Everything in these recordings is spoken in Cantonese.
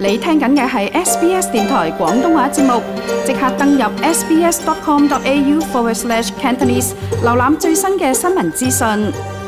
你聽緊嘅係 SBS 電台廣東話節目，即刻登入 sbs.com.au/Cantonese， 瀏覽最新嘅新聞資訊。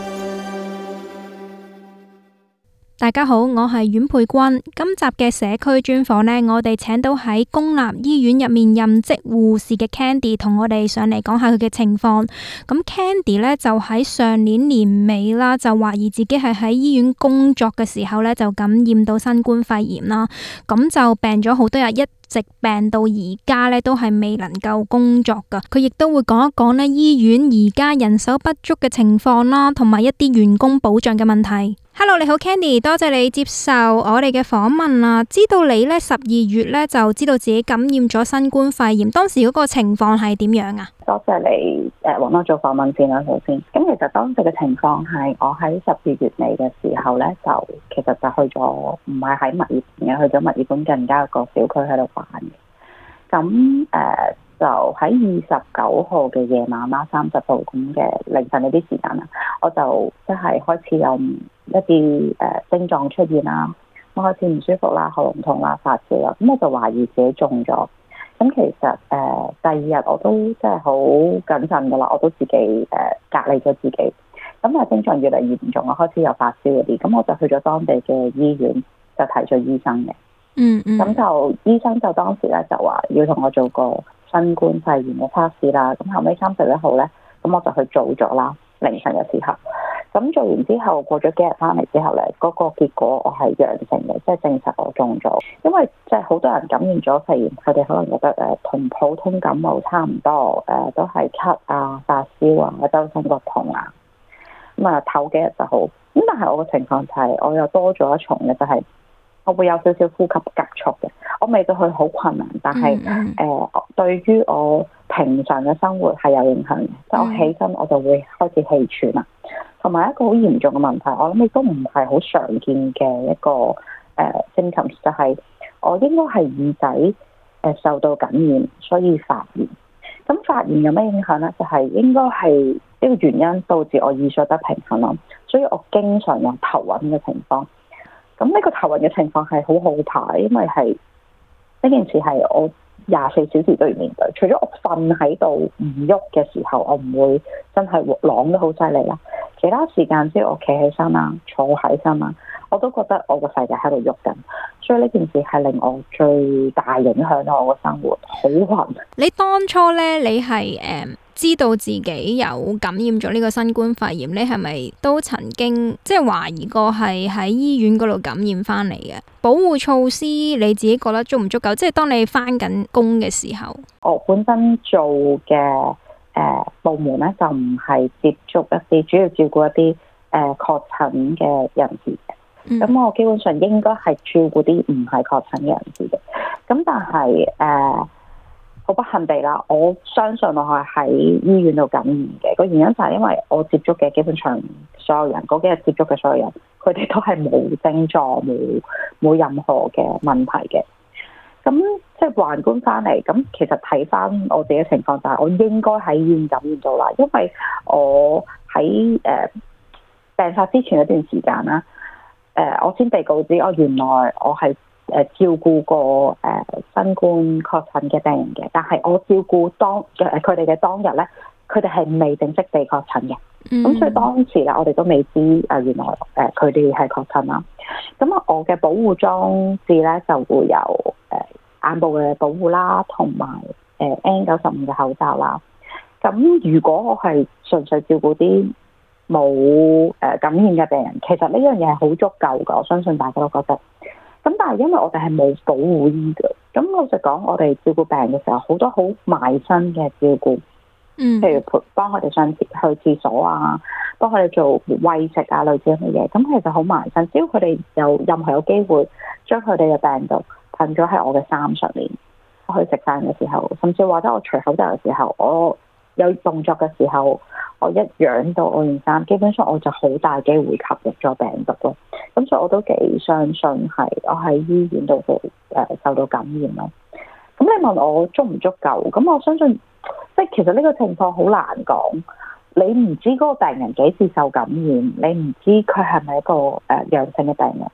大家好，我係阮佩君。今集嘅社區專訪呢，我哋請到喺公立醫院入面任職護士嘅 Candy 同我哋上嚟講下佢嘅情況。咁 Candy 呢，就喺上年年尾啦，就懷疑自己係喺醫院工作嘅時候呢，就感染到新冠肺炎啦。咁就病咗好多日，一直病到而家呢，都係未能夠工作噶。佢亦都會講一講呢醫院而家人手不足嘅情況啦，同埋一啲員工保障嘅問題。Hello， 你好 Candy， 多謝你接受我哋嘅訪問啊！知道你呢12月呢就知道自己感染咗新冠肺炎，當時嗰個情況係點樣啊？ 多謝你揾我做訪問先啦，首先。咁其實當時嘅情況係我喺12月尾嘅時候呢，就其實就去咗，唔係喺墨爾本嘅，去咗墨爾本更加一個小區喺度玩嘅。咁就喺29號嘅夜晚啦，30號咁嘅凌晨呢啲時間啦，我就即係開始有一啲症狀出現啦，我開始唔舒服啦，喉嚨痛啦，發燒啦，咁我就懷疑自己中咗。咁其實第二日我都真係好謹慎噶啦，我都自己隔離咗自己。咁症狀越嚟越嚴重，我開始有發燒嗰啲，咁我就去咗當地嘅醫院，就睇咗醫生嘅。咁就醫生就當時咧就話要同我做個新冠肺炎嘅測試啦。咁後尾31號咧，咁我就去做咗啦，凌晨嘅時候。咁做完之後，過咗幾日翻嚟之後咧，嗰個結果我係陽性嘅，即係證實我中咗。因為即係好多人感染咗肺炎，佢哋可能覺得同普通感冒差唔多，都係咳啊、發燒啊、周身骨痛啊。咁唞幾日就好。咁但係我嘅情況就係我又多咗一重嘅，就係我會有少少呼吸急促嘅。我未到去好困難，但係對於我平常嘅生活係有影響嘅。即係我起身我就會開始氣喘啦。同埋一個好嚴重嘅問題，我諗亦都唔係好常見嘅一個symptoms，就係我應該係耳仔受到感染，所以發炎。咁發炎有咩影響呢？就係應該係呢個原因導致我耳水不平衡咯，所以我經常有頭暈嘅情況。咁呢個頭暈嘅情況係好可怕，因為係呢件事係我24小時都要面對。除咗我瞓喺度唔喐嘅時候，我唔會真係啷得好犀利啦。其他時間只要我企起身啦、坐喺身啦，我都覺得我個世界喺度喐緊。所以呢件事係令我最大影響到我個生活，好暈。 你當初呢，你係知道自己有感染咗呢個新冠肺炎，你係咪都曾經即係懷疑過係喺醫院嗰度感染翻嚟嘅？保護措施你自己覺得足唔足夠？即係當你翻緊工嘅時候， 我本身做嘅部門咧就唔係接觸一啲，主要照顧一啲確診嘅人士嘅。咁我基本上應該係照顧啲唔係確診嘅人士嘅。咁但係好不幸地啦，我相信我係喺醫院度感染嘅。個原因就係因為我接觸嘅基本上所有人，嗰幾日接觸嘅所有人，佢哋都係冇症狀、冇任何嘅問題嘅。咁即係橫觀翻嚟，咁其實睇翻我自己嘅情況就係我應該喺醫院感染到啦，因為我喺病發之前一段時間啦，我先被告知原來我係照顧過新冠確診嘅病人嘅，但係我照顧佢哋嘅當日咧，佢哋係未正式被確診嘅。咁所以當時咧，我哋都未知原來佢哋係確診啦。咁我嘅保護裝置咧就會有眼部嘅保護啦，同埋N95嘅口罩啦。咁如果我係純粹照顧啲冇感染嘅病人，其實呢樣嘢係好足夠㗎，我相信大家都覺得。咁但係因為我哋係冇保護衣嘅，咁老實講，我哋照顧病人嘅時候，好多好埋身嘅照顧，譬如幫佢哋去廁所啊，幫佢哋做餵食啊，類似咁嘅嘢，咁其實好埋身。只要佢哋有任何有機會將佢哋嘅病毒噴咗喺我嘅衫上面，我去食飯嘅時候，甚至或者我除口罩嘅時候，我有動作嘅時候，我一仰到我件衫，基本上我就好大機會吸入咗病毒咯。咁所以我都幾相信係我喺醫院度受到感染咯。咁你問我足唔足夠？咁我相信即係其實呢個情況好難講。你唔知嗰個病人幾時受感染，你唔知佢係咪一個陽性嘅病人。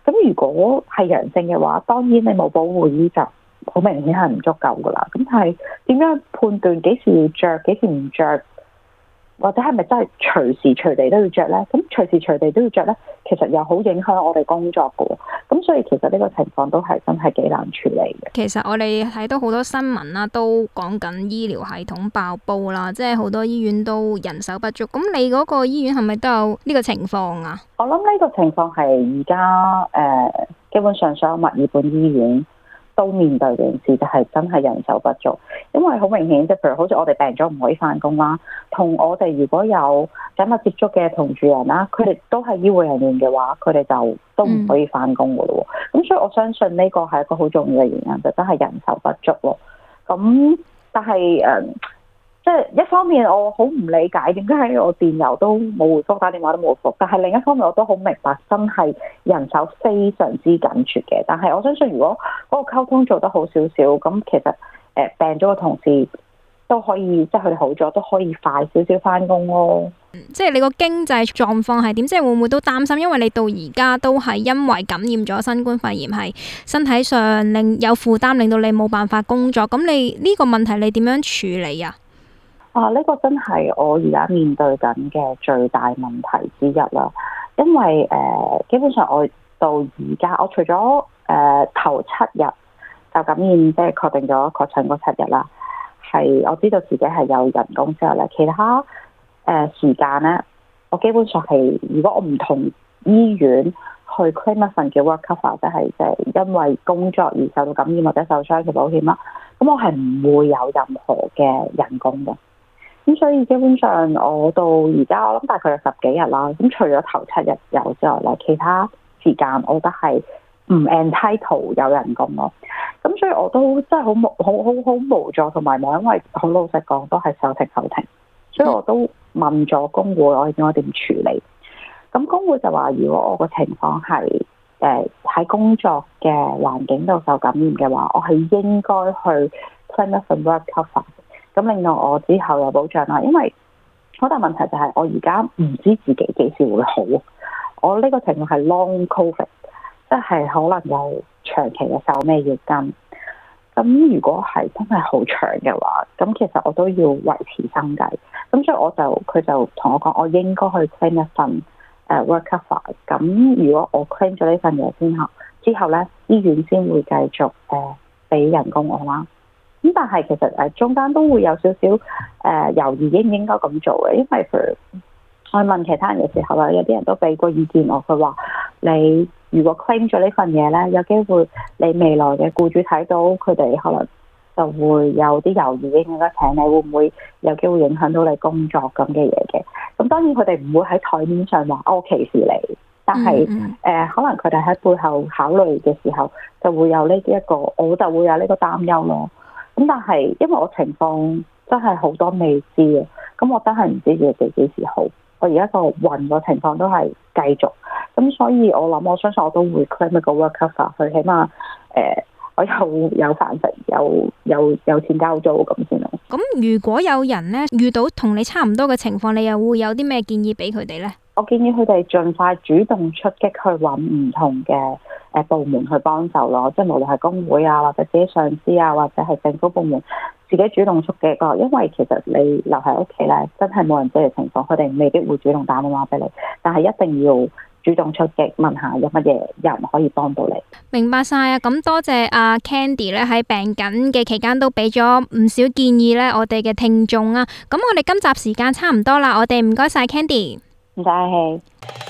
咁如果係陽性嘅話，當然你冇保護衣就好明顯係唔足夠噶啦。咁但係點樣判斷幾時要着，幾時唔着？或者係咪真係隨時隨地都要着呢？咁隨時隨地都要着呢，其實又好影響我哋工作嘅喎。咁所以其實呢個情況都係真係幾難處理嘅。 其實我哋睇到好多新聞啦，都講緊醫療系統爆煲啦，即係好多醫院都人手不足。咁你嗰個醫院係咪都有呢個情況啊？ 我諗呢個情況係而家基本上所有墨爾本醫院都面對嘅件事，就係真係人手不足。因為好明顯，即係譬如好似我哋病咗唔可以返工啦，同我哋如果有緊密接觸嘅同住人啦，佢哋都係醫護人員嘅話，佢哋就都唔可以返工㗎咯。咁所以我相信呢個係一個好重要嘅原因，就真係人手不足咯。咁但係即係一方面我好唔理解點解我電郵都冇回覆，打電話都冇回覆，但係另一方面我都好明白真係人手非常之緊缺嘅。但係我相信如果嗰個溝通做得好少少，咁其實病咗嘅同事都可以，即係佢哋好咗都可以快少少返工咯。 即係你個經濟狀況係點？即係會唔會都擔心？因為你到而家都係因為感染咗新冠肺炎，係身體上令有負擔，令到你冇辦法工作。咁你呢個問題你點樣處理啊？ 呢個真係我而家面對緊嘅最大問題之一啦。因為基本上我到而家，我除咗頭7日就感染，即係確定咗確診嗰7日啦，係我知道自己係有人工之後咧，其他時間咧，我基本上係如果我唔同醫院去 claim 一份嘅 work cover，即係因為工作而受到感染或者受傷嘅保險啦，咁我係唔會有任何嘅人工嘅。咁所以基本上我到而家我諗大概有10幾日啦。咁除咗頭7日有之外咧，其他時間我覺得係唔 entitle 有人工咯。咁所以我都真係好無助同埋冇，因為好老實講都係手停口停。所以我都問咗工會，我應該點處理？咁工會就話，如果我個情況係喺工作嘅環境度受感染嘅話，我係應該去 claim 一份 work cover。咁令到我之後有保障啦，因為好大問題就係我而家唔知自己幾時會好，我呢個情況係 long covid， 即係可能有長期嘅手尾要跟。咁如果係真係好長嘅話，咁其實我都要維持生計。咁所以佢就同我講，我應該去 claim 一份work cover。咁如果我 claim 咗呢份嘢之後咧，醫院先會繼續俾人工我啦。咁但係其實中間都會有少少猶豫應唔應該咁做嘅，因為佢我問其他人嘅時候有啲人都俾過意見我，佢話你如果 claim 咗呢份嘢咧，有機會你未來嘅僱主睇到佢哋可能就會有啲猶豫應唔應該請你，會唔會有機會影響到你工作咁嘅嘢嘅。咁當然佢哋唔會喺台面上話我歧視你，但係可能佢哋喺背後考慮嘅時候就會有呢一個，我就會有呢個擔憂咯。咁但係因為我情況真係好多未知啊，咁我真係唔知佢哋幾時好。我而家個運個情況都係繼續，咁所以我相信我都會 claim 一個 work cover，佢起碼我有飯食，有錢交租咁先咯。 咁如果有人咧遇到同你差唔多嘅情況，你又會有啲咩建議俾佢哋咧？ 我建議佢哋盡快主動出擊去揾唔同嘅部門去幫手咯，即係無論係工會啊，或者自己上司啊，或者係政府部門，自己主動出擊咯。因為其實你留喺屋企咧，真係冇人知嘅情況，佢哋未必會主動打電話俾你，但係一定要主動出擊，問下有乜嘢人可以幫到你。 明白晒啊！咁多謝阿 Candy 咧喺病緊嘅期間都俾咗唔少建議咧，我哋嘅聽眾啊。咁我哋今集時間差唔多啦，我哋唔該晒 Candy。 唔該氣。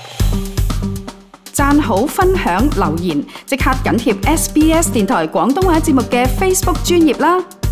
讚好、分享、留言，即刻緊貼SBS 電台廣東話節目嘅 Facebook 專頁啦！